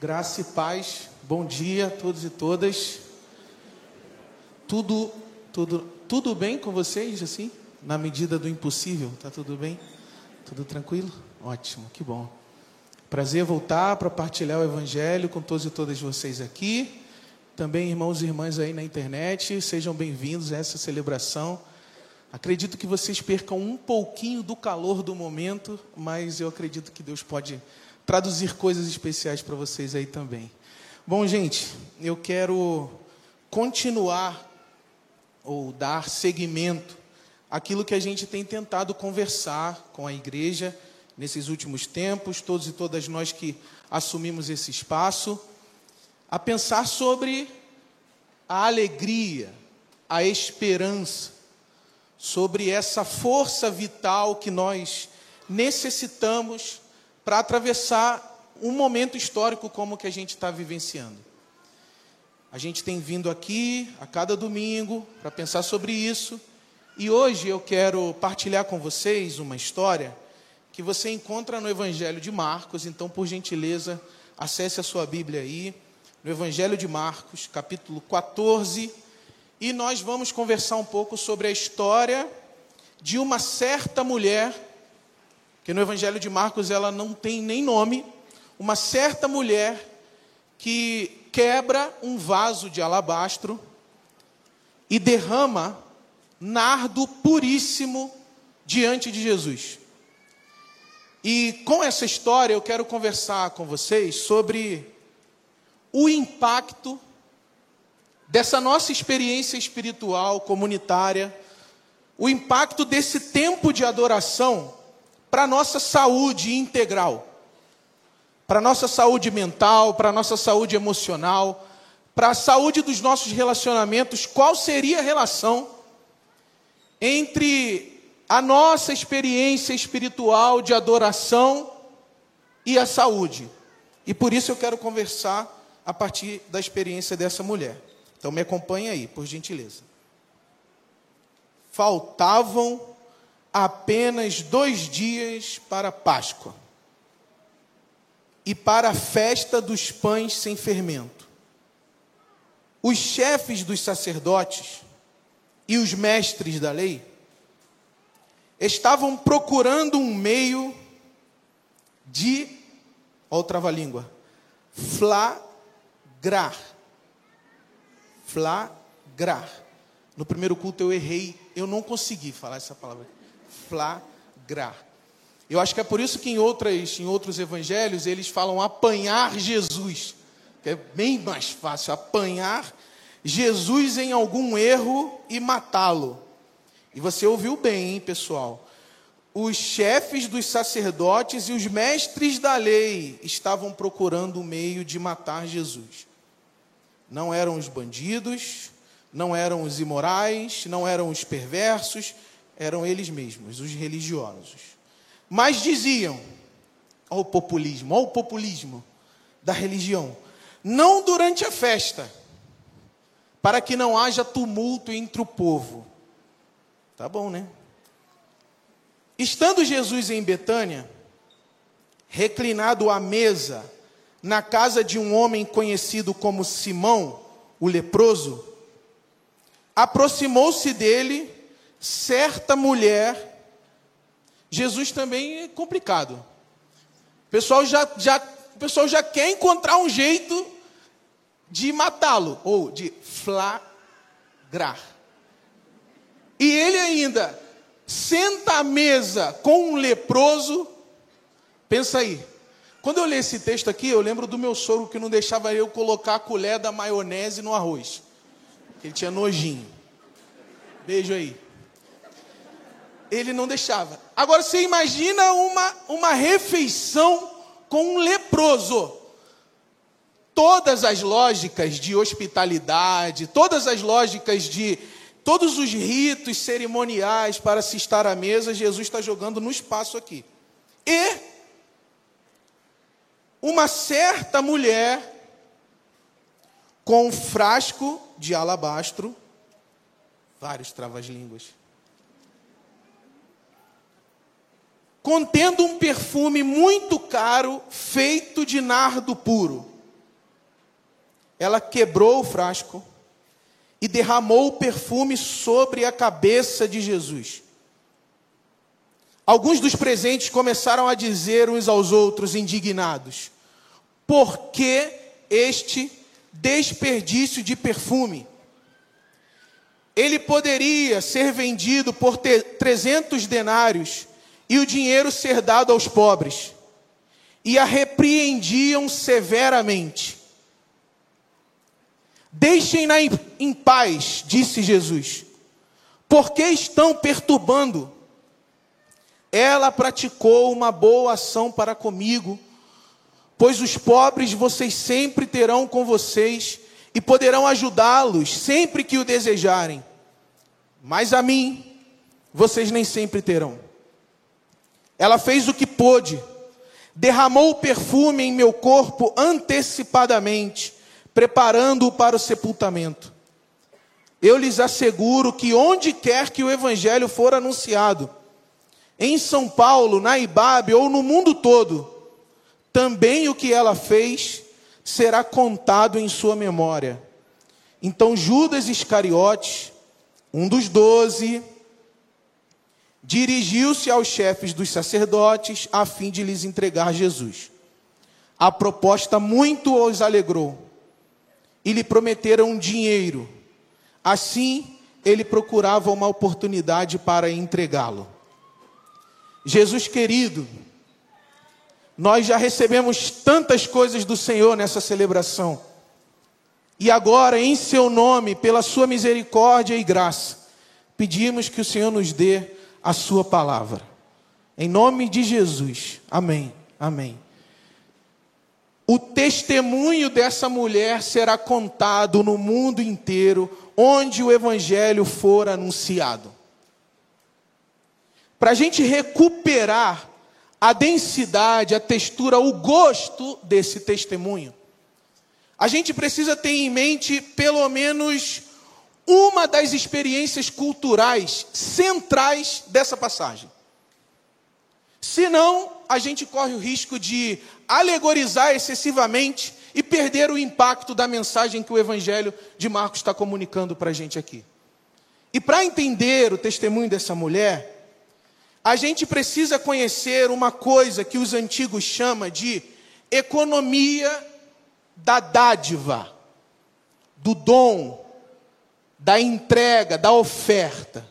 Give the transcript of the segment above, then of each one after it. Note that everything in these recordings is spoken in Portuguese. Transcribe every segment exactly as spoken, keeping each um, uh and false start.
Graça e paz, bom dia a todos e todas. Tudo, tudo, tudo bem com vocês, assim? Na medida do impossível, tá tudo bem? Tudo tranquilo? Ótimo, que bom. Prazer voltar para partilhar o Evangelho com todos e todas vocês aqui. Também irmãos e irmãs aí na internet, sejam bem-vindos a essa celebração. Acredito que vocês percam um pouquinho do calor do momento, mas eu acredito que Deus pode traduzir coisas especiais para vocês aí também. Bom, gente, eu quero continuar ou dar seguimento àquilo que a gente tem tentado conversar com a igreja nesses últimos tempos, todos e todas nós que assumimos esse espaço, a pensar sobre a alegria, a esperança, sobre essa força vital que nós necessitamos para atravessar um momento histórico como o que a gente está vivenciando. A gente tem vindo aqui a cada domingo para pensar sobre isso, e hoje eu quero partilhar com vocês uma história que você encontra no Evangelho de Marcos. Então, por gentileza, acesse a sua Bíblia aí, no Evangelho de Marcos, capítulo quatorze, e nós vamos conversar um pouco sobre a história de uma certa mulher, que no Evangelho de Marcos ela não tem nem nome, uma certa mulher que quebra um vaso de alabastro e derrama nardo puríssimo diante de Jesus. E com essa história eu quero conversar com vocês sobre o impacto dessa nossa experiência espiritual, comunitária, o impacto desse tempo de adoração para a nossa saúde integral, para a nossa saúde mental, para a nossa saúde emocional, para a saúde dos nossos relacionamentos. Qual seria a relação entre a nossa experiência espiritual de adoração e a saúde? E por isso eu quero conversar a partir da experiência dessa mulher. Então me acompanhe aí, por gentileza. Faltavam apenas dois dias para a Páscoa e para a festa dos pães sem fermento. Os chefes dos sacerdotes e os mestres da lei estavam procurando um meio de, ó o trava-língua, flagrar. Flagrar. No primeiro culto eu errei, eu não consegui falar essa palavra. Flagrar. Eu acho que é por isso que em, outras, em outros evangelhos eles falam apanhar Jesus. Que é bem mais fácil, apanhar Jesus em algum erro e matá-lo. E você ouviu bem, hein, pessoal? Os chefes dos sacerdotes e os mestres da lei estavam procurando um meio de matar Jesus. Não eram os bandidos, não eram os imorais, não eram os perversos, eram eles mesmos, os religiosos. Mas diziam, ó o populismo, ó o populismo da religião, não durante a festa, para que não haja tumulto entre o povo. Tá bom, né? Estando Jesus em Betânia, reclinado à mesa, na casa de um homem conhecido como Simão, o leproso, aproximou-se dele certa mulher. Jesus também é complicado. O pessoal já, já, o pessoal já quer encontrar um jeito de matá-lo, ou de flagrar. E ele ainda senta à mesa com um leproso. Pensa aí. Quando eu leio esse texto aqui, eu lembro do meu sogro que não deixava eu colocar a colher da maionese no arroz. Ele tinha nojinho. Beijo aí. Ele não deixava. Agora você imagina uma, uma refeição com um leproso. Todas as lógicas de hospitalidade, todas as lógicas de todos os ritos cerimoniais para se estar à mesa, Jesus está jogando no espaço aqui. E uma certa mulher com um frasco de alabastro, vários travas-línguas, contendo um perfume muito caro, feito de nardo puro. ela quebrou o frasco e derramou o perfume sobre a cabeça de Jesus. Alguns dos presentes começaram a dizer uns aos outros, indignados: por que este desperdício de perfume? Ele poderia ser vendido por trezentos denários e o dinheiro ser dado aos pobres. E a repreendiam severamente. Deixem-na em paz, disse Jesus. Por que estão perturbando? Ela praticou uma boa ação para comigo, pois os pobres vocês sempre terão com vocês e poderão ajudá-los sempre que o desejarem. Mas a mim, vocês nem sempre terão. Ela fez o que pôde, derramou o perfume em meu corpo antecipadamente, preparando-o para o sepultamento. Eu lhes asseguro que onde quer que o evangelho for anunciado, em São Paulo, na Ibabe ou no mundo todo, também o que ela fez será contado em sua memória. Então Judas Iscariotes, um dos doze, dirigiu-se aos chefes dos sacerdotes a fim de lhes entregar Jesus. A proposta muito os alegrou e lhe prometeram dinheiro. Assim, ele procurava uma oportunidade para entregá-lo. Jesus querido, nós já recebemos tantas coisas do Senhor nessa celebração. E agora, em seu nome, pela sua misericórdia e graça, pedimos que o Senhor nos dê a sua palavra. Em nome de Jesus. Amém. Amém. O testemunho dessa mulher será contado no mundo inteiro, onde o evangelho for anunciado. Para a gente recuperar a densidade, a textura, o gosto desse testemunho, a gente precisa ter em mente pelo menos uma das experiências culturais centrais dessa passagem. Senão, a gente corre o risco de alegorizar excessivamente e perder o impacto da mensagem que o Evangelho de Marcos está comunicando para a gente aqui. E para entender o testemunho dessa mulher, a gente precisa conhecer uma coisa que os antigos chamam de economia da dádiva, do dom, da entrega, da oferta.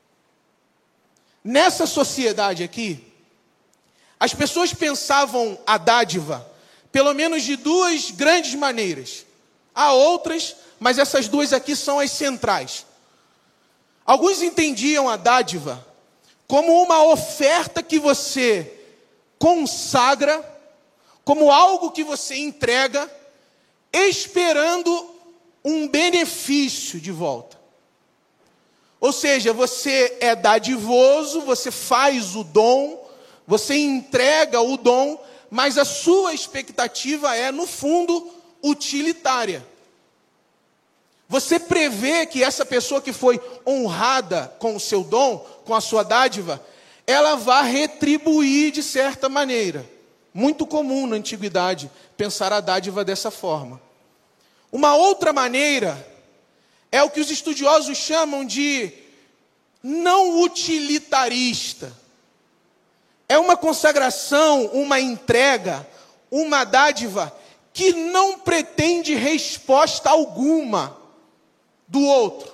Nessa sociedade aqui, as pessoas pensavam a dádiva pelo menos de duas grandes maneiras. Há outras, mas essas duas aqui são as centrais. Alguns entendiam a dádiva como uma oferta que você consagra, como algo que você entrega, esperando um benefício de volta. Ou seja, você é dadivoso, você faz o dom, você entrega o dom, mas a sua expectativa é, no fundo, utilitária. Você prevê que essa pessoa que foi honrada com o seu dom, com a sua dádiva, ela vai retribuir de certa maneira. Muito comum na antiguidade pensar a dádiva dessa forma. Uma outra maneira é o que os estudiosos chamam de não utilitarista. É uma consagração, uma entrega, uma dádiva que não pretende resposta alguma do outro.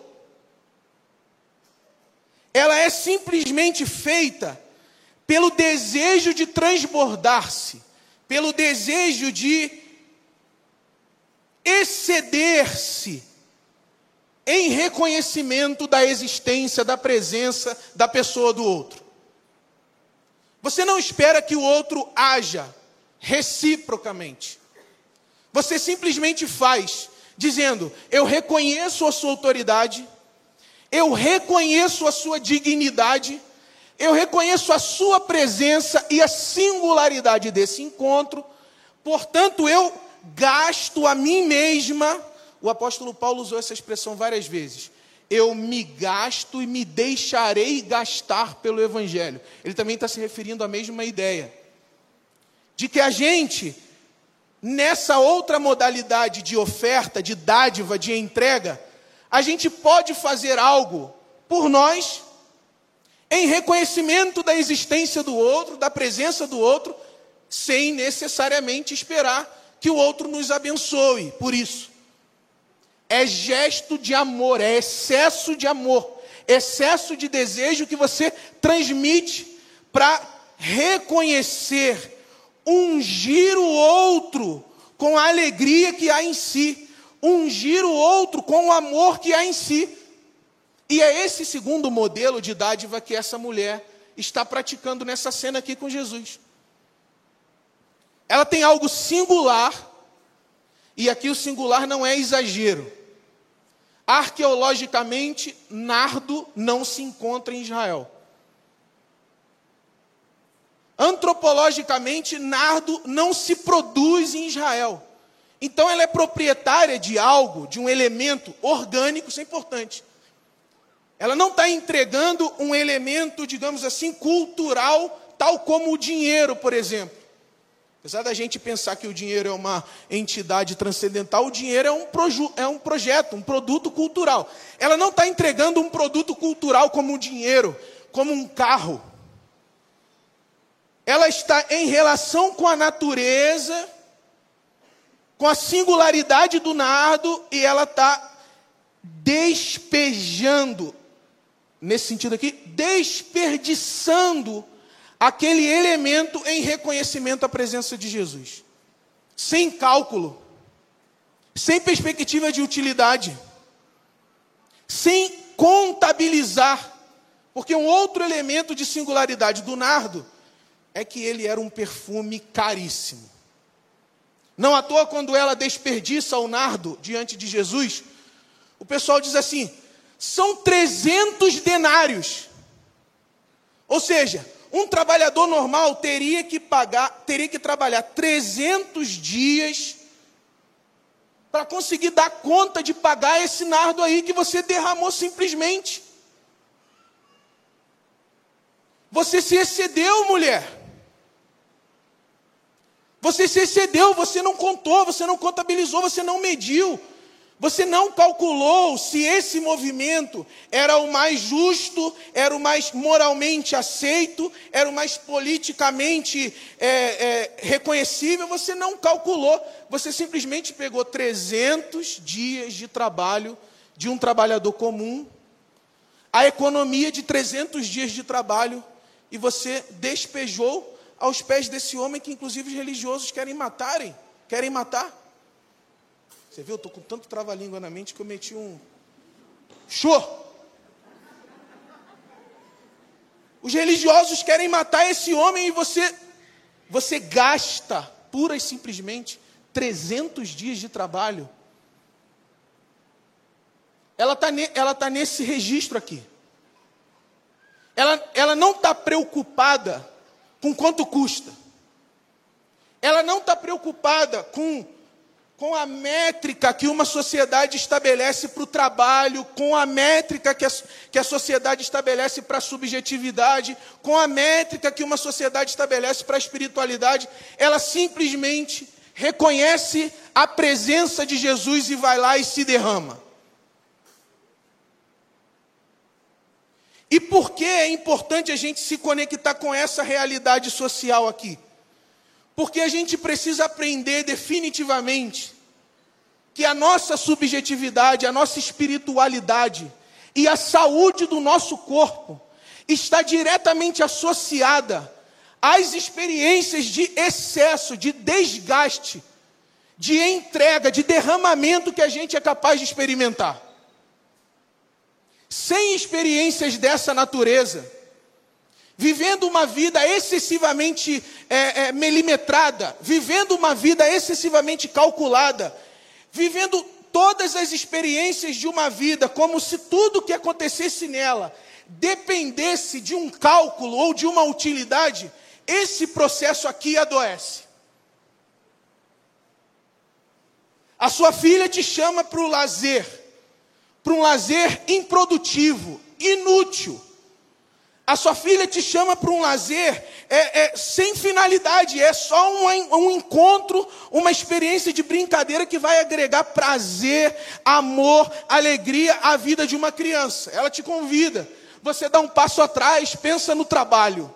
Ela é simplesmente feita pelo desejo de transbordar-se, pelo desejo de exceder-se em reconhecimento da existência, da presença da pessoa do outro. Você não espera que o outro haja reciprocamente. Você simplesmente faz, dizendo: eu reconheço a sua autoridade, eu reconheço a sua dignidade, eu reconheço a sua presença e a singularidade desse encontro, portanto eu gasto a mim mesma. O apóstolo Paulo usou essa expressão várias vezes. Eu me gasto e me deixarei gastar pelo Evangelho. Ele também está se referindo à mesma ideia. De que a gente nessa outra modalidade de oferta, de dádiva, de entrega, a gente pode fazer algo por nós, em reconhecimento da existência do outro, da presença do outro, sem necessariamente esperar que o outro nos abençoe por isso. É gesto de amor, é excesso de amor, excesso de desejo que você transmite para reconhecer, ungir o outro com a alegria que há em si, ungir o outro com o amor que há em si. E é esse segundo modelo de dádiva que essa mulher está praticando nessa cena aqui com Jesus. Ela tem algo singular, e aqui o singular não é exagero. Arqueologicamente, nardo não se encontra em Israel. Antropologicamente, nardo não se produz em Israel. Então ela é proprietária de algo, de um elemento orgânico, isso é importante. Ela não está entregando um elemento, digamos assim, cultural, tal como o dinheiro, por exemplo. Apesar da gente pensar que o dinheiro é uma entidade transcendental, o dinheiro é um, proju- é um projeto, um produto cultural. Ela não está entregando um produto cultural como o dinheiro, como um carro. Ela está em relação com a natureza, com a singularidade do nardo, e ela está despejando, nesse sentido aqui, desperdiçando aquele elemento em reconhecimento à presença de Jesus. Sem cálculo, sem perspectiva de utilidade, sem contabilizar, porque um outro elemento de singularidade do nardo é que ele era um perfume caríssimo. Não à toa, quando ela desperdiça o nardo diante de Jesus, o pessoal diz assim, são trezentos denários. Ou seja, um trabalhador normal teria que pagar, teria que trabalhar trezentos dias para conseguir dar conta de pagar esse nardo aí que você derramou simplesmente. Você se excedeu, mulher. Você se excedeu, você não contou, você não contabilizou, você não mediu. Você não calculou se esse movimento era o mais justo, era o mais moralmente aceito, era o mais politicamente é, é, reconhecível. Você não calculou. Você simplesmente pegou trezentos dias de trabalho de um trabalhador comum, a economia de trezentos dias de trabalho, e você despejou aos pés desse homem que, inclusive, os religiosos querem matarem, querem matar. Você viu? Eu estou com tanto trava-língua na mente que eu meti um... Show! Os religiosos querem matar esse homem e você, você gasta, pura e simplesmente, trezentos dias de trabalho. Ela está ela tá nesse registro aqui. Ela, ela não está preocupada com quanto custa. Ela não está preocupada com... com a métrica que uma sociedade estabelece para o trabalho, com a métrica que a, que a sociedade estabelece para a subjetividade, com a métrica que uma sociedade estabelece para a espiritualidade. Ela simplesmente reconhece a presença de Jesus e vai lá e se derrama. E por que é importante a gente se conectar com essa realidade social aqui? Porque a gente precisa aprender definitivamente que a nossa subjetividade, a nossa espiritualidade e a saúde do nosso corpo está diretamente associada às experiências de excesso, de desgaste, de entrega, de derramamento que a gente é capaz de experimentar. Sem experiências dessa natureza, vivendo uma vida excessivamente é, é, milimetrada, vivendo uma vida excessivamente calculada, vivendo todas as experiências de uma vida como se tudo que acontecesse nela dependesse de um cálculo ou de uma utilidade, esse processo aqui adoece. A sua filha te chama para o lazer, para um lazer improdutivo, inútil. A sua filha te chama para um lazer é, é, sem finalidade, é só um, um encontro, uma experiência de brincadeira que vai agregar prazer, amor, alegria à vida de uma criança. Ela te convida, você dá um passo atrás, pensa no trabalho.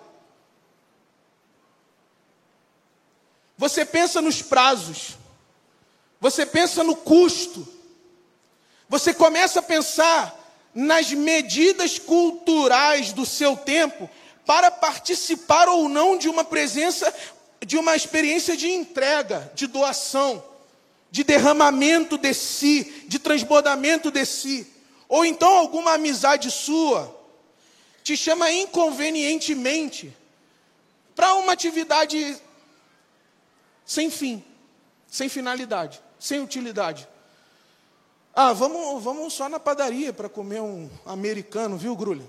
Você pensa nos prazos, você pensa no custo, você começa a pensar nas medidas culturais do seu tempo para participar ou não de uma presença, de uma experiência de entrega, de doação, de derramamento de si, de transbordamento de si. Ou então alguma amizade sua te chama inconvenientemente para uma atividade sem fim, sem finalidade, sem utilidade. Ah, vamos, vamos só na padaria para comer um americano, viu, Grulha?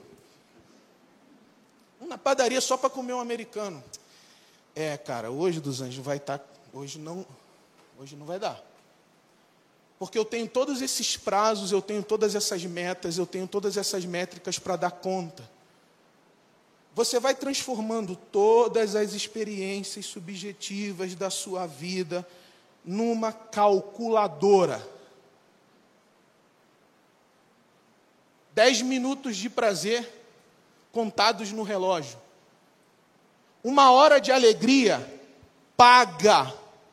Na padaria só para comer um americano. É, cara, hoje dos anjos vai estar, hoje não, hoje não vai dar. Porque eu tenho todos esses prazos, eu tenho todas essas metas, eu tenho todas essas métricas para dar conta. Você vai transformando todas as experiências subjetivas da sua vida numa calculadora. Dez minutos de prazer contados no relógio. Uma hora de alegria paga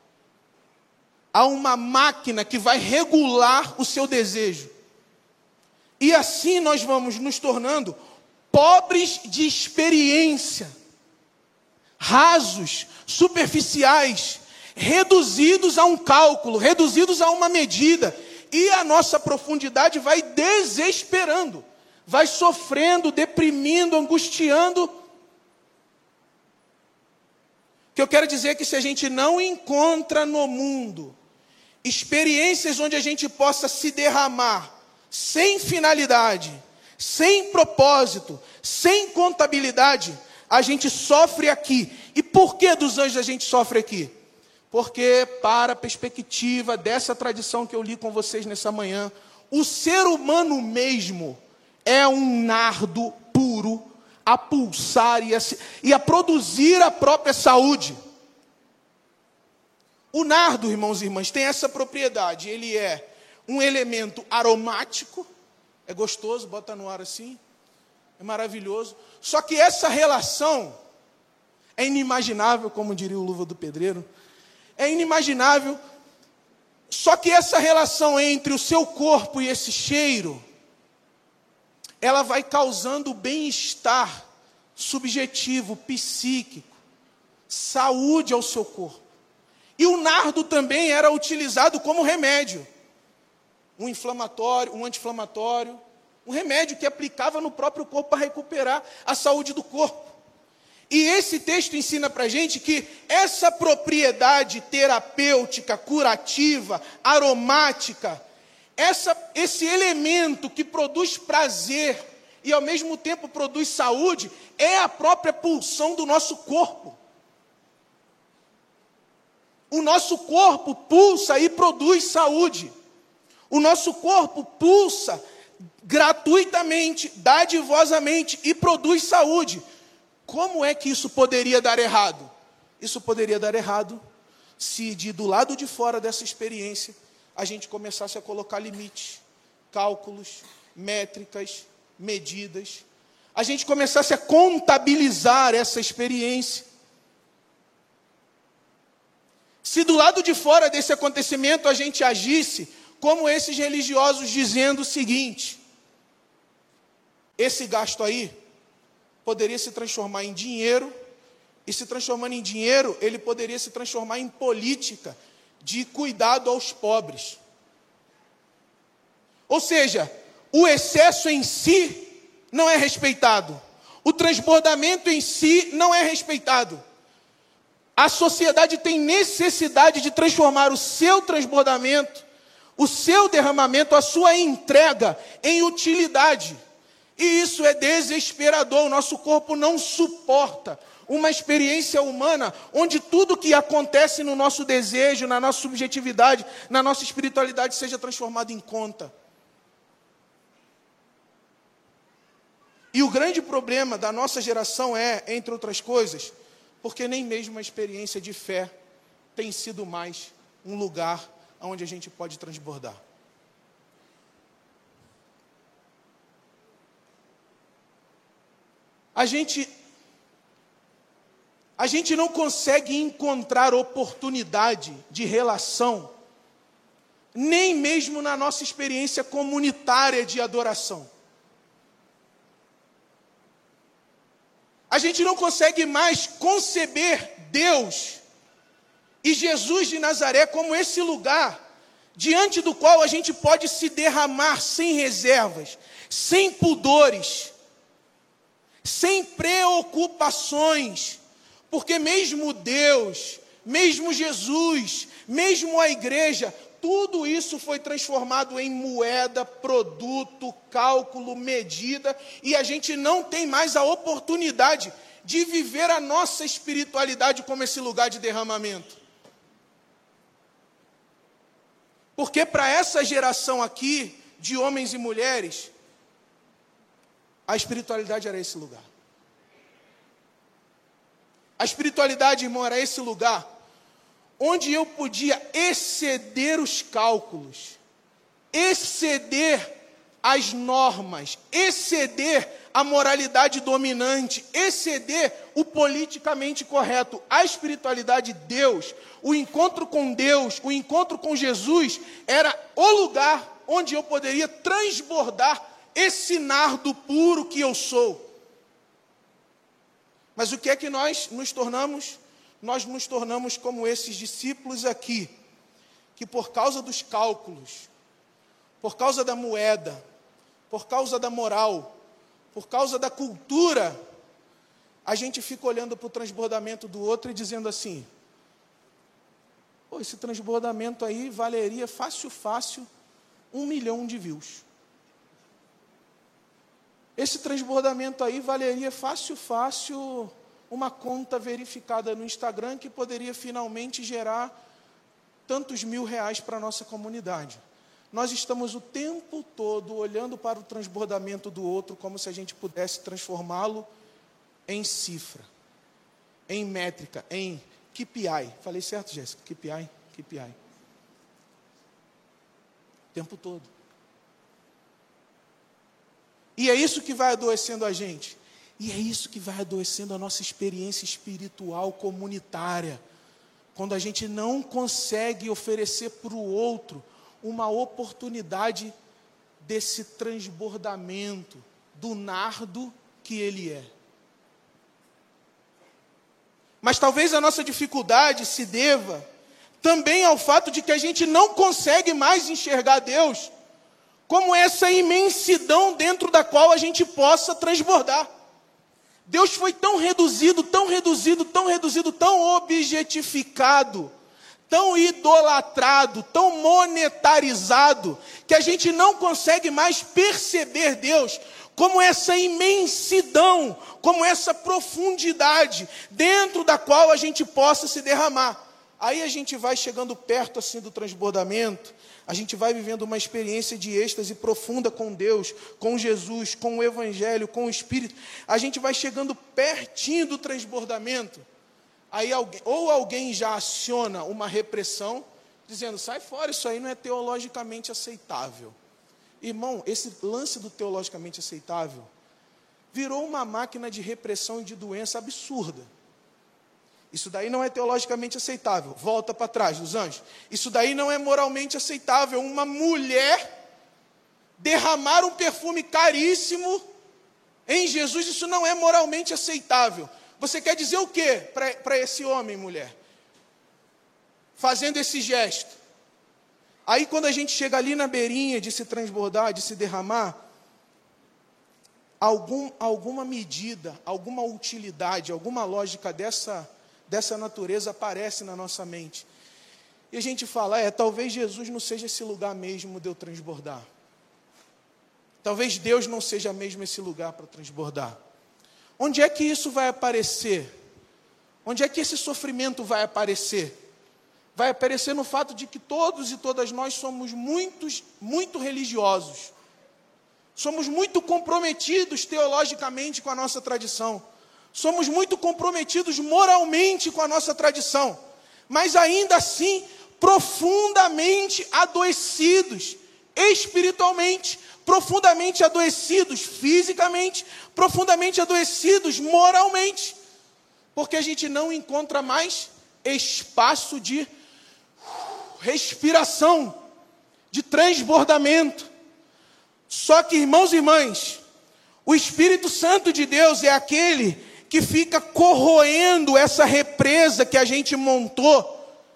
a uma máquina que vai regular o seu desejo. E assim nós vamos nos tornando pobres de experiência, rasos, superficiais, reduzidos a um cálculo, reduzidos a uma medida. E a nossa profundidade vai desesperando, vai sofrendo, deprimindo, angustiando. O que eu quero dizer é que se a gente não encontra no mundo experiências onde a gente possa se derramar sem finalidade, sem propósito, sem contabilidade, a gente sofre aqui. E por que dos anjos a gente sofre aqui? Porque, para a perspectiva dessa tradição que eu li com vocês nessa manhã, o ser humano mesmo é um nardo puro a pulsar e a, e a produzir a própria saúde. O nardo, irmãos e irmãs, tem essa propriedade. Ele é um elemento aromático, é gostoso, bota no ar assim, é maravilhoso. Só que essa relação é inimaginável, como diria o Luva do Pedreiro. É inimaginável, só que essa relação entre o seu corpo e esse cheiro, ela vai causando bem-estar subjetivo, psíquico, saúde ao seu corpo. E o nardo também era utilizado como remédio, um inflamatório, um anti-inflamatório, um remédio que aplicava no próprio corpo para recuperar a saúde do corpo. E esse texto ensina para a gente que essa propriedade terapêutica, curativa, aromática, essa, esse elemento que produz prazer e ao mesmo tempo produz saúde, é a própria pulsão do nosso corpo. O nosso corpo pulsa e produz saúde. O nosso corpo pulsa gratuitamente, dadivosamente e produz saúde. Como é que isso poderia dar errado? Isso poderia dar errado se de do lado de fora dessa experiência a gente começasse a colocar limites, cálculos, métricas, medidas. A gente começasse a contabilizar essa experiência. Se do lado de fora desse acontecimento a gente agisse como esses religiosos dizendo o seguinte: esse gasto aí poderia se transformar em dinheiro, e se transformando em dinheiro, ele poderia se transformar em política de cuidado aos pobres. Ou seja, o excesso em si não é respeitado. O transbordamento em si não é respeitado. A sociedade tem necessidade de transformar o seu transbordamento, o seu derramamento, a sua entrega em utilidade. E isso é desesperador. O nosso corpo não suporta uma experiência humana onde tudo que acontece no nosso desejo, na nossa subjetividade, na nossa espiritualidade seja transformado em conta. E o grande problema da nossa geração é, entre outras coisas, porque nem mesmo a experiência de fé tem sido mais um lugar onde a gente pode transbordar. A gente, a gente não consegue encontrar oportunidade de relação, nem mesmo na nossa experiência comunitária de adoração. A gente não consegue mais conceber Deus e Jesus de Nazaré como esse lugar diante do qual a gente pode se derramar sem reservas, sem pudores, sem preocupações, porque mesmo Deus, mesmo Jesus, mesmo a igreja, tudo isso foi transformado em moeda, produto, cálculo, medida, e a gente não tem mais a oportunidade de viver a nossa espiritualidade como esse lugar de derramamento. Porque para essa geração aqui, de homens e mulheres, a espiritualidade era esse lugar. A espiritualidade, irmão, era esse lugar onde eu podia exceder os cálculos, exceder as normas, exceder a moralidade dominante, exceder o politicamente correto. A espiritualidade de Deus, o encontro com Deus, o encontro com Jesus, era o lugar onde eu poderia transbordar esse nardo puro que eu sou. Mas o que é que nós nos tornamos? Nós nos tornamos como esses discípulos aqui, que por causa dos cálculos, por causa da moeda, por causa da moral, por causa da cultura, a gente fica olhando para o transbordamento do outro e dizendo assim: pô, esse transbordamento aí valeria fácil, fácil, um milhão de views. Esse transbordamento aí valeria fácil, fácil, uma conta verificada no Instagram que poderia finalmente gerar tantos mil reais para a nossa comunidade. Nós estamos o tempo todo olhando para o transbordamento do outro como se a gente pudesse transformá-lo em cifra, em métrica, em K P I. Falei certo, Jéssica? K P I? K P I. O tempo todo. E é isso que vai adoecendo a gente. E é isso que vai adoecendo a nossa experiência espiritual comunitária. Quando a gente não consegue oferecer para o outro uma oportunidade desse transbordamento, do nardo que ele é. Mas talvez a nossa dificuldade se deva também ao fato de que a gente não consegue mais enxergar Deus como essa imensidão dentro da qual a gente possa transbordar. Deus foi tão reduzido, tão reduzido, tão reduzido, tão objetificado, tão idolatrado, tão monetarizado, que a gente não consegue mais perceber Deus como essa imensidão, como essa profundidade, dentro da qual a gente possa se derramar. Aí a gente vai chegando perto assim do transbordamento, a gente vai vivendo uma experiência de êxtase profunda com Deus, com Jesus, com o Evangelho, com o Espírito. A gente vai chegando pertinho do transbordamento. Aí alguém, ou alguém já aciona uma repressão, dizendo: sai fora, isso aí não é teologicamente aceitável. Irmão, esse lance do teologicamente aceitável virou uma máquina de repressão e de doença absurda. Isso daí não é teologicamente aceitável. Volta para trás, dos anjos. Isso daí não é moralmente aceitável. Uma mulher derramar um perfume caríssimo em Jesus, isso não é moralmente aceitável. Você quer dizer o quê para esse homem, mulher? Fazendo esse gesto. Aí quando a gente chega ali na beirinha de se transbordar, de se derramar, algum, alguma medida, alguma utilidade, alguma lógica dessa... dessa natureza aparece na nossa mente. E a gente fala: é, talvez Jesus não seja esse lugar mesmo de eu transbordar. Talvez Deus não seja mesmo esse lugar para transbordar. Onde é que isso vai aparecer? Onde é que esse sofrimento vai aparecer? Vai aparecer no fato de que todos e todas nós somos muitos, muito religiosos. Somos muito comprometidos teologicamente com a nossa tradição. Somos muito comprometidos moralmente com a nossa tradição. Mas ainda assim, profundamente adoecidos espiritualmente, profundamente adoecidos fisicamente, profundamente adoecidos moralmente. Porque a gente não encontra mais espaço de respiração, de transbordamento. Só que, irmãos e irmãs, o Espírito Santo de Deus é aquele que fica corroendo essa represa que a gente montou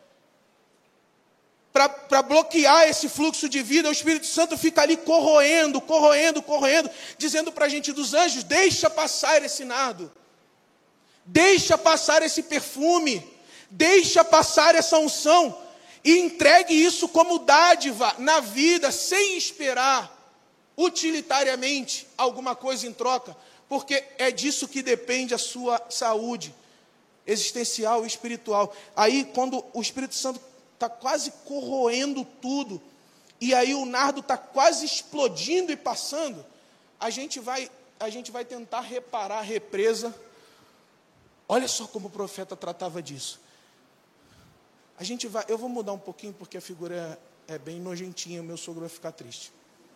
para bloquear esse fluxo de vida. O Espírito Santo fica ali corroendo, corroendo, corroendo, dizendo para a gente dos anjos: deixa passar esse nardo, deixa passar esse perfume, deixa passar essa unção, e entregue isso como dádiva na vida, sem esperar utilitariamente alguma coisa em troca, porque é disso que depende a sua saúde existencial e espiritual. Aí, quando o Espírito Santo está quase corroendo tudo, e aí o nardo está quase explodindo e passando, a gente vai, a gente vai tentar reparar a represa. Olha só como o profeta tratava disso. A gente vai, eu vou mudar um pouquinho, porque a figura é, é bem nojentinha, o meu sogro vai ficar triste.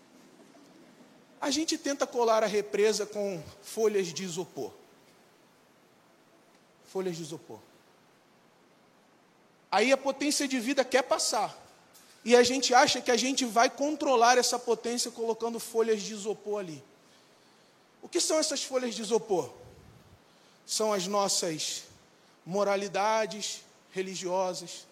A gente tenta colar a represa com folhas de isopor. Folhas de isopor. Aí a potência de vida quer passar. E a gente acha que a gente vai controlar essa potência colocando folhas de isopor ali. O que são essas folhas de isopor? São as nossas moralidades religiosas.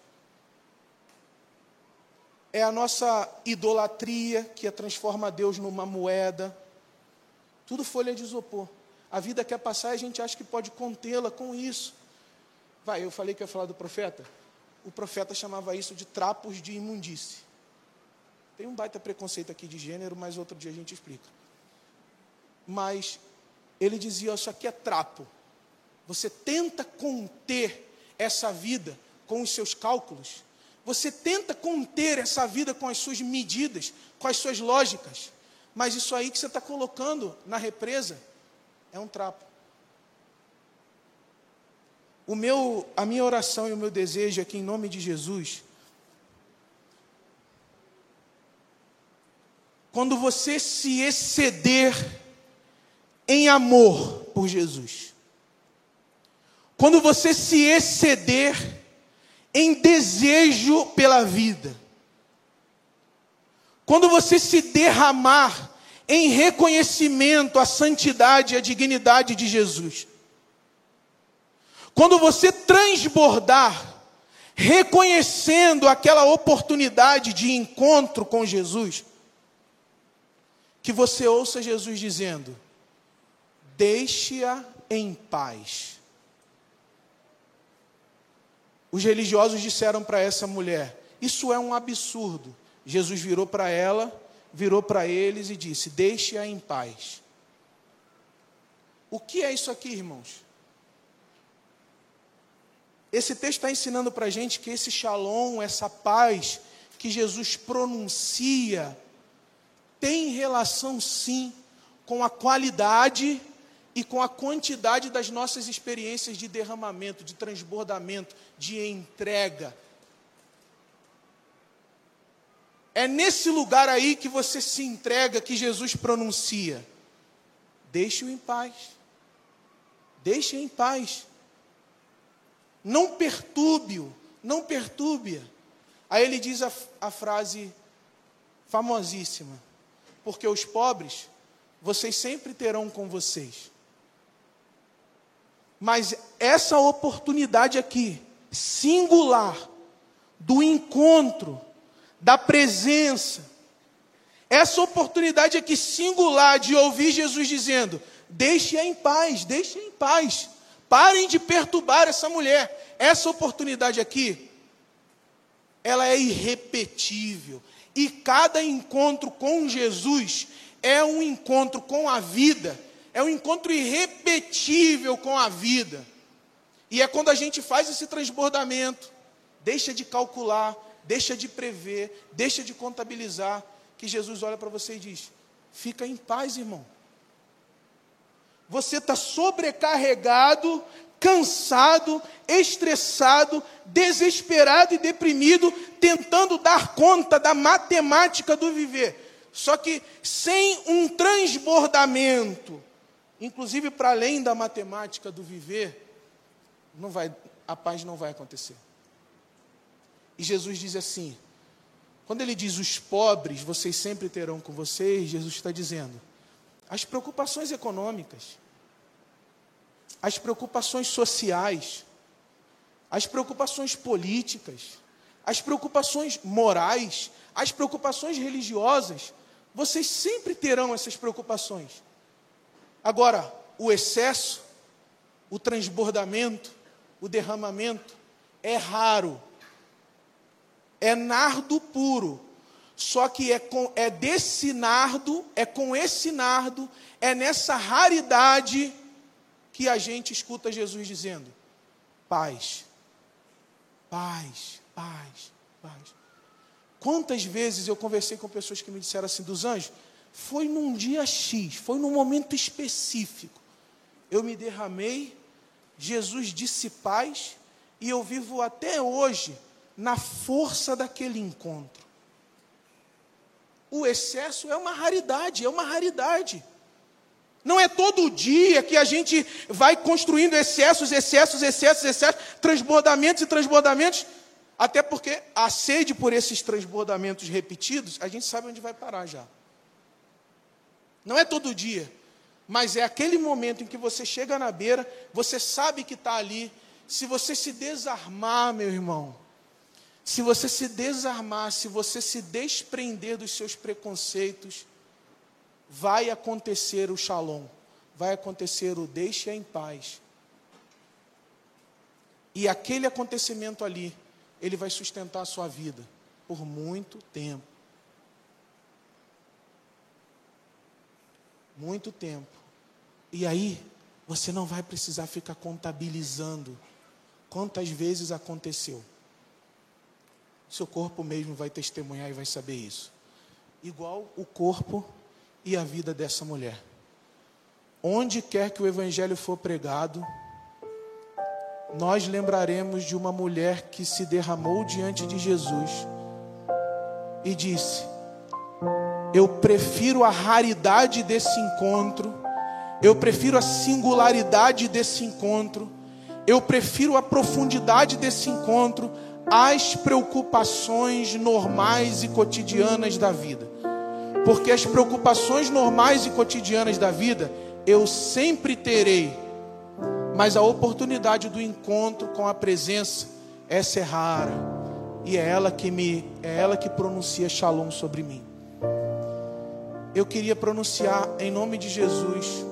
É a nossa idolatria que transforma Deus numa moeda. Tudo folha de isopor. A vida quer passar e a gente acha que pode contê-la com isso. Vai, eu falei que ia falar do profeta. O profeta chamava isso de trapos de imundície. Tem um baita preconceito aqui de gênero, mas outro dia a gente explica. Mas ele dizia: isso aqui é trapo. Você tenta conter essa vida com os seus cálculos. Você tenta conter essa vida com as suas medidas, com as suas lógicas. Mas isso aí que você está colocando na represa é um trapo. O meu, a minha oração e o meu desejo é que, em nome de Jesus, quando você se exceder em amor por Jesus, quando você se exceder em desejo pela vida, quando você se derramar em reconhecimento à santidade e à dignidade de Jesus, quando você transbordar, reconhecendo aquela oportunidade de encontro com Jesus, que você ouça Jesus dizendo: deixe-a em paz. Os religiosos disseram para essa mulher: isso é um absurdo. Jesus virou para ela, virou para eles e disse: deixe-a em paz. O que é isso aqui, irmãos? Esse texto está ensinando para a gente que esse shalom, essa paz que Jesus pronuncia, tem relação sim com a qualidade e com a quantidade das nossas experiências de derramamento, de transbordamento, de entrega. É nesse lugar aí que você se entrega, que Jesus pronuncia: deixe-o em paz. Deixe-o em paz. Não perturbe-o, não perturbe-a. Aí ele diz a, a frase famosíssima: porque os pobres, vocês sempre terão com vocês. Mas essa oportunidade aqui, singular, do encontro, da presença, essa oportunidade aqui singular de ouvir Jesus dizendo: deixe-a em paz, deixe-a em paz. Parem de perturbar essa mulher. Essa oportunidade aqui, ela é irrepetível. E cada encontro com Jesus é um encontro com a vida. É um encontro irrepetível com a vida. E é quando a gente faz esse transbordamento, deixa de calcular, deixa de prever, deixa de contabilizar, que Jesus olha para você e diz: Fica em paz, irmão. Você está sobrecarregado, cansado, estressado, desesperado e deprimido, tentando dar conta da matemática do viver. Só que sem um transbordamento, inclusive para além da matemática do viver, não vai, a paz não vai acontecer. E Jesus diz assim, quando ele diz os pobres, vocês sempre terão com vocês, Jesus está dizendo, as preocupações econômicas, as preocupações sociais, as preocupações políticas, as preocupações morais, as preocupações religiosas, vocês sempre terão essas preocupações. Agora, o excesso, o transbordamento, o derramamento é raro, é nardo puro, só que é, com, é desse nardo, é com esse nardo, é nessa raridade que a gente escuta Jesus dizendo, paz, paz, paz, paz. Quantas vezes eu conversei com pessoas que me disseram assim, dos anjos, foi num dia X, foi num momento específico, eu me derramei, Jesus disse paz, e eu vivo até hoje na força daquele encontro. O excesso é uma raridade, é uma raridade. Não é todo dia que a gente vai construindo excessos, excessos, excessos, excessos, transbordamentos e transbordamentos, até porque a sede por esses transbordamentos repetidos, a gente sabe onde vai parar já. Não é todo dia, mas é aquele momento em que você chega na beira, você sabe que está ali. Se você se desarmar, meu irmão, se você se desarmar, se você se desprender dos seus preconceitos, vai acontecer o shalom, vai acontecer o deixe em paz. E aquele acontecimento ali, ele vai sustentar a sua vida por muito tempo. Muito tempo. E aí, você não vai precisar ficar contabilizando quantas vezes aconteceu. Seu corpo mesmo vai testemunhar e vai saber isso. Igual o corpo e a vida dessa mulher. Onde quer que o evangelho for pregado, nós lembraremos de uma mulher que se derramou diante de Jesus e disse, eu prefiro a raridade desse encontro, eu prefiro a singularidade desse encontro, eu prefiro a profundidade desse encontro às preocupações normais e cotidianas da vida. Porque as preocupações normais e cotidianas da vida, eu sempre terei. Mas a oportunidade do encontro com a presença, essa é rara. E é ela que me, é ela que pronuncia shalom sobre mim. Eu queria pronunciar em nome de Jesus,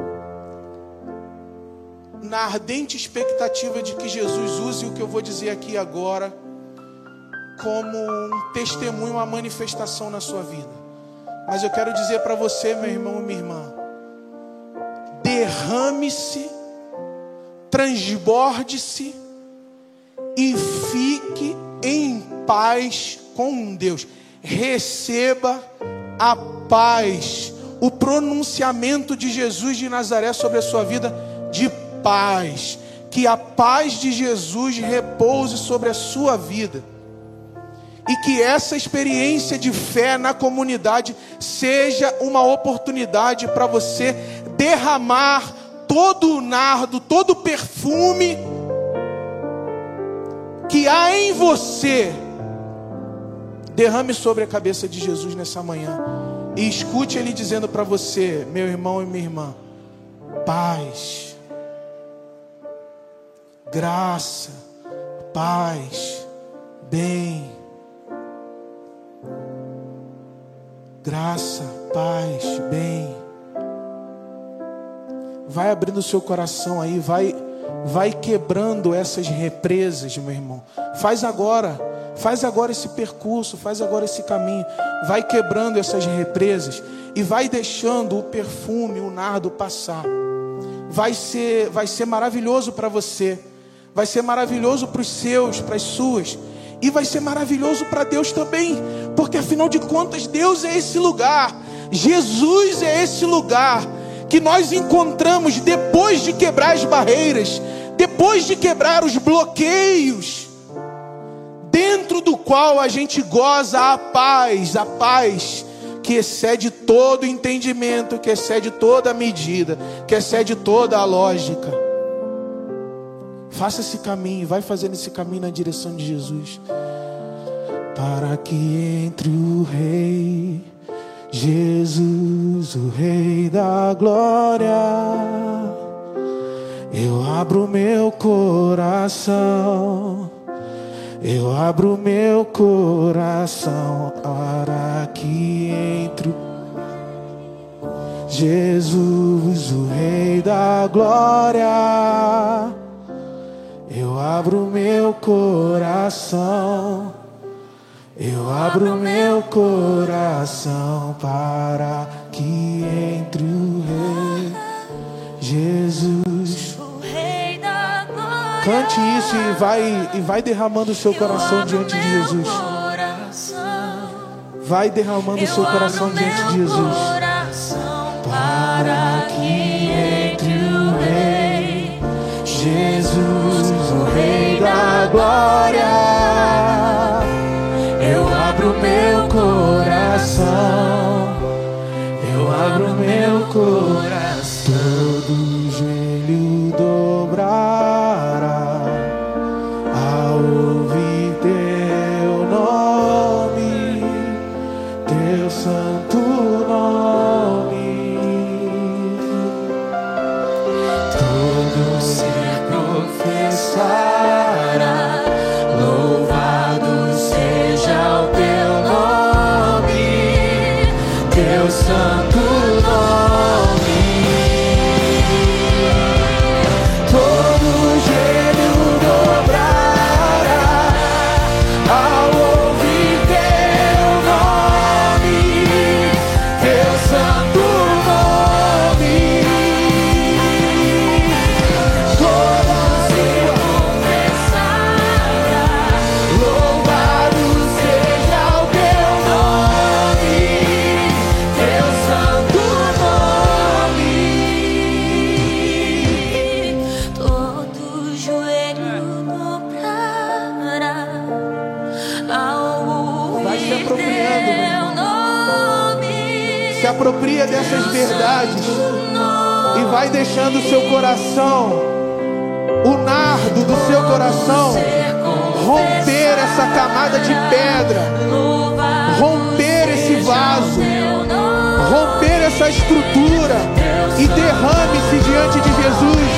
na ardente expectativa de que Jesus use o que eu vou dizer aqui agora como um testemunho, uma manifestação na sua vida. Mas eu quero dizer para você, meu irmão e minha irmã, derrame-se, transborde-se e fique em paz com Deus. Receba a paz, o pronunciamento de Jesus de Nazaré sobre a sua vida de paz. Que a paz de Jesus repouse sobre a sua vida. E que essa experiência de fé na comunidade seja uma oportunidade para você derramar todo o nardo, todo o perfume que há em você. Derrame sobre a cabeça de Jesus nessa manhã. E escute Ele dizendo para você, meu irmão e minha irmã, paz, graça, paz, bem, graça, paz, bem. Vai abrindo o seu coração aí, vai, vai quebrando essas represas, meu irmão. Faz agora, faz agora esse percurso, faz agora esse caminho. Vai quebrando essas represas e vai deixando o perfume, o nardo passar. Vai ser, vai ser maravilhoso para você. Vai ser maravilhoso para os seus, para as suas. E vai ser maravilhoso para Deus também. Porque afinal de contas, Deus é esse lugar. Jesus é esse lugar que nós encontramos depois de quebrar as barreiras, depois de quebrar os bloqueios, dentro do qual a gente goza a paz, a paz que excede todo entendimento, que excede toda medida, que excede toda a lógica. Faça esse caminho, vai fazendo esse caminho na direção de Jesus. Para que entre o Rei, Jesus, o Rei da glória, eu abro meu coração, eu abro meu coração para que entre Jesus, o Rei da glória, eu abro meu coração, eu abro meu coração para que entre o Rei Jesus. Cante isso e vai, e vai derramando o seu coração diante de Jesus. Vai derramando o seu coração diante de Jesus. Para que entre o Rei Jesus, o Rei da glória, eu abro meu coração, eu abro meu coração. Todo joelho dobrará ao ouvir teu nome, teu santo nome. Todo ser professará, louvado seja o teu nome, teu santo nome. Todo joelho dobrará ao ouvir teu nome, teu santo nome. Todo ser confessará, louvado seja o teu nome, teu santo nome. Todo joelho dobrará ao Vai se ouvir apropriando, meu teu nome. Se apropria dessas verdades e vai deixando o seu coração, o nardo do seu coração, romper essa camada de pedra, romper esse vaso, romper essa estrutura e derrame-se diante de Jesus.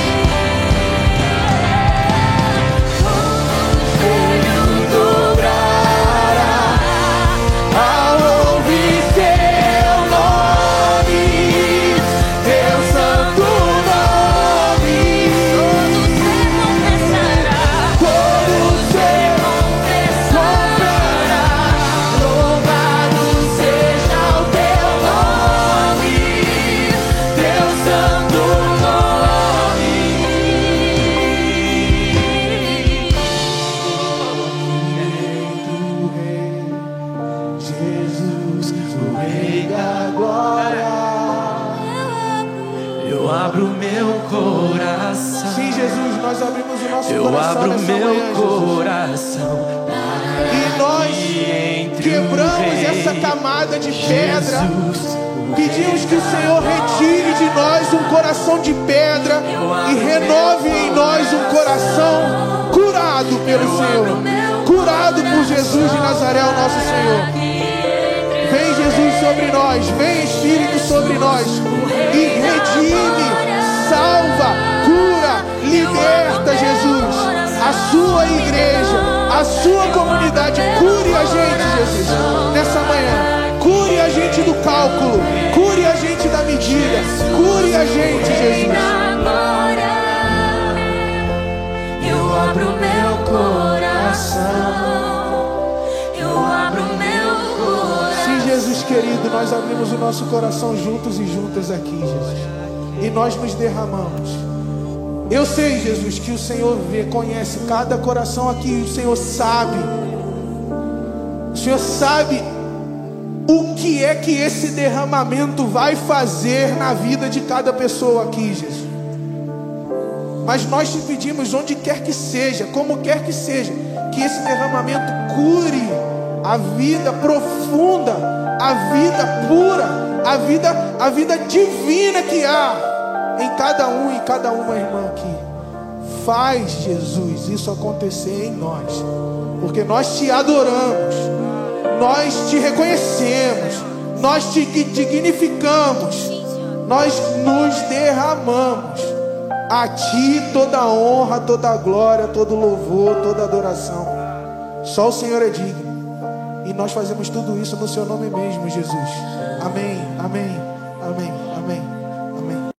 Ao ouvir teu nome, teu santo nome, todo ser confessará, louvado seja o teu nome, teu santo nome. Jesus, o Rei da glória. Eu abro meu coração, Sim, Jesus, nós abrimos o nosso eu coração abro nessa meu manhã, Jesus. coração. E nós Entre quebramos o Rei essa camada de pedra. Jesus, Pedimos que o Senhor retire de nós um coração de pedra e renove em nós um coração curado pelo Senhor, curado por Jesus de Nazaré, o nosso Senhor. Vem, Jesus, sobre nós, vem, Espírito, sobre nós e redime, salva, cura, liberta, Jesus, a sua igreja, a sua comunidade. Cure a gente, Jesus, nessa manhã. Cure a gente do cálculo, cure a gente da medida, cure a gente, Jesus. Eu abro meu coração, eu abro meu coração. Sim, Jesus querido, nós abrimos o nosso coração juntos e juntas aqui, Jesus, e nós nos derramamos. Eu sei, Jesus, que o Senhor vê, conhece cada coração aqui, o Senhor sabe, o Senhor sabe o que é que esse derramamento vai fazer na vida de cada pessoa aqui, Jesus. Mas nós te pedimos, onde quer que seja, como quer que seja, que esse derramamento cure a vida profunda, a vida pura, a vida, a vida divina que há em cada um e cada uma irmã aqui. Faz, Jesus, isso acontecer em nós, porque nós te adoramos, nós te reconhecemos, nós te dignificamos, nós nos derramamos. A ti toda a honra, toda a glória, todo o louvor, toda a adoração. Só o Senhor é digno. E nós fazemos tudo isso no seu nome mesmo, Jesus. Amém, amém, amém.